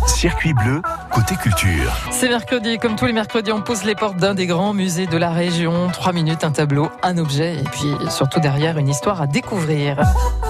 Circuit bleu, côté culture. C'est mercredi, comme tous les mercredis, on pose les portes d'un des grands musées de la région. 3 minutes, un tableau, un objet et puis surtout derrière une histoire à découvrir.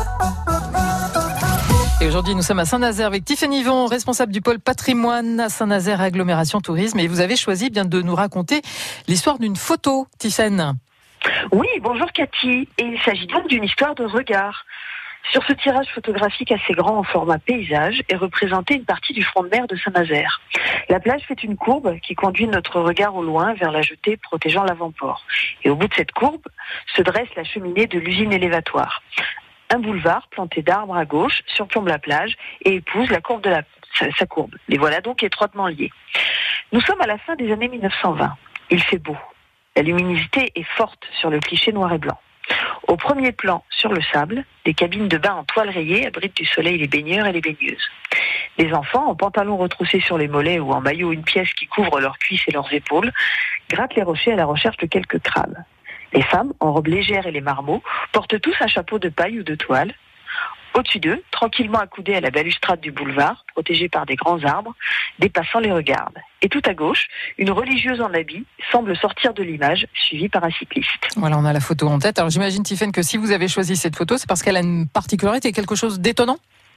Et aujourd'hui, nous sommes à Saint-Nazaire avec Tiffany Yvon, responsable du pôle patrimoine à Saint-Nazaire Agglomération Tourisme. Et vous avez choisi bien de nous raconter l'histoire d'une photo, Tiffany. Oui, bonjour Cathy. Et il s'agit donc d'une histoire de regard. Sur ce tirage photographique assez grand en format paysage est représentée une partie du front de mer de Saint-Nazaire. La plage fait une courbe qui conduit notre regard au loin vers la jetée protégeant l'avant-port. Et au bout de cette courbe se dresse la cheminée de l'usine élévatoire. Un boulevard planté d'arbres à gauche surplombe la plage et épouse la courbe de sa courbe. Les voilà donc étroitement liés. Nous sommes à la fin des années 1920. Il fait beau. La luminosité est forte sur le cliché noir et blanc. Au premier plan, sur le sable, des cabines de bain en toile rayée abritent du soleil les baigneurs et les baigneuses. Des enfants, en pantalon retroussé sur les mollets ou en maillot une pièce qui couvre leurs cuisses et leurs épaules, grattent les rochers à la recherche de quelques crabes. Les femmes, en robe légère et les marmots, portent tous un chapeau de paille ou de toile. Au-dessus d'eux, tranquillement accoudés à la balustrade du boulevard, protégés par des grands arbres, des passants les regardent. Et tout à gauche, une religieuse en habit semble sortir de l'image, suivie par un cycliste. Voilà, on a la photo en tête. Alors j'imagine, Tiffany, que si vous avez choisi cette photo, c'est parce qu'elle a une particularité, quelque chose d'étonnant ?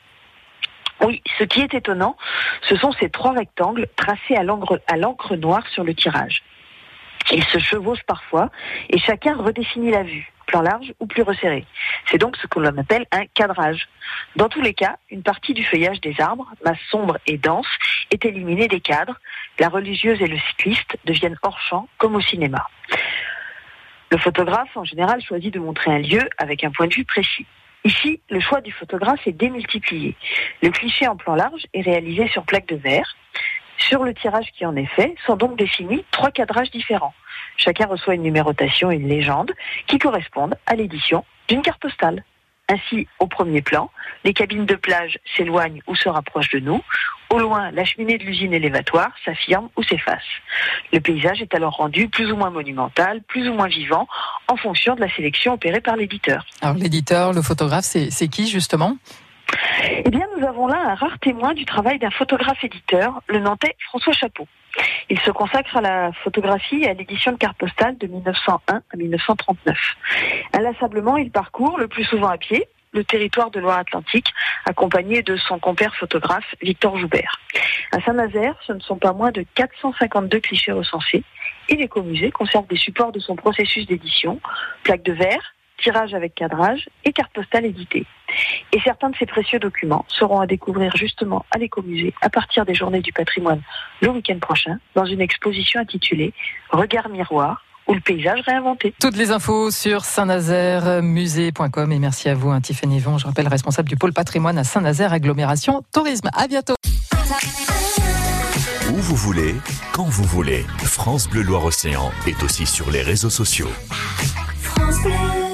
Oui, ce qui est étonnant, ce sont ces 3 rectangles tracés à l'encre noire sur le tirage. Ils se chevauchent parfois et chacun redéfinit la vue, plan large ou plus resserré. C'est donc ce que l'on appelle un cadrage. Dans tous les cas, une partie du feuillage des arbres, masse sombre et dense, est éliminée des cadres. La religieuse et le cycliste deviennent hors champ, comme au cinéma. Le photographe, en général, choisit de montrer un lieu avec un point de vue précis. Ici, le choix du photographe est démultiplié. Le cliché en plan large est réalisé sur plaque de verre. Sur le tirage qui en est fait, sont donc définis 3 cadrages différents. Chacun reçoit une numérotation et une légende qui correspondent à l'édition d'une carte postale. Ainsi, au premier plan, les cabines de plage s'éloignent ou se rapprochent de nous. Au loin, la cheminée de l'usine élévatoire s'affirme ou s'efface. Le paysage est alors rendu plus ou moins monumental, plus ou moins vivant, en fonction de la sélection opérée par l'éditeur. Alors l'éditeur, le photographe, c'est qui justement ? Eh bien, nous avons là un rare témoin du travail d'un photographe-éditeur, le Nantais François Chapeau. Il se consacre à la photographie et à l'édition de cartes postales de 1901 à 1939. Inlassablement, il parcourt, le plus souvent à pied, le territoire de Loire-Atlantique, accompagné de son compère photographe Victor Joubert. À Saint-Nazaire, ce ne sont pas moins de 452 clichés recensés, et l'écomusée conserve des supports de son processus d'édition, plaques de verre, tirage avec cadrage et carte postale éditée. Et certains de ces précieux documents seront à découvrir justement à l'écomusée à partir des Journées du patrimoine le week-end prochain dans une exposition intitulée « Regard miroir » ou le paysage réinventé. Toutes les infos sur saint-nazaire-musée.com et merci à vous, Tiffany Yvon, je rappelle responsable du pôle patrimoine à Saint-Nazaire Agglomération Tourisme. À bientôt. Où vous voulez, quand vous voulez. France Bleu Loire-Océan est aussi sur les réseaux sociaux. France Bleu.